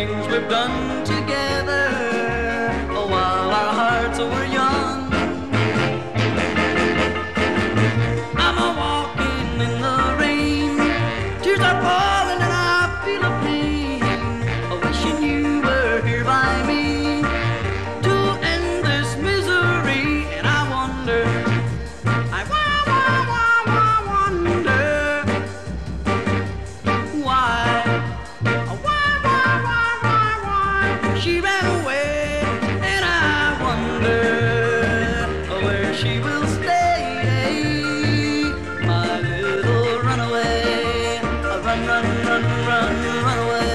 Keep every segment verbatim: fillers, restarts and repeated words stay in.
things we've done together, oh, while our hearts were young. I'm a walking in the rain, tears are falling and I feel a pain, a wishing you were here by me to end this misery. And I wonder, I wa- wa- wa- wa- wonder why, why, why, why, why, why she ran away. And I wonder where she will stay, my little runaway. Run, run, run, run, run away.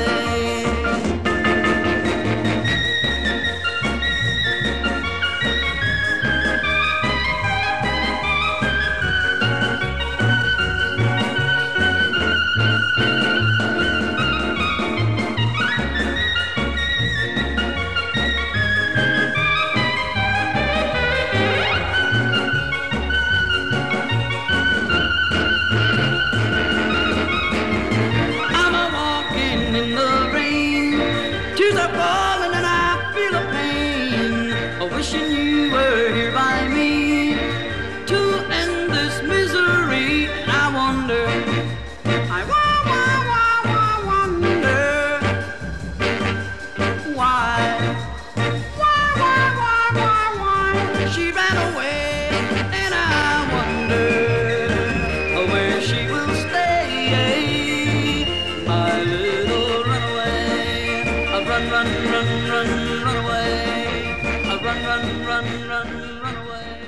Tears are falling and I feel a pain, wishing you were here by me to end this misery. And I wonder, I wa- wa- wa- wa- wonder why, why, why, why, why, why she ran away. And I wonder where she will stay, my little runaway. Run, run, run, run, run away. Run, run, run, run, run away.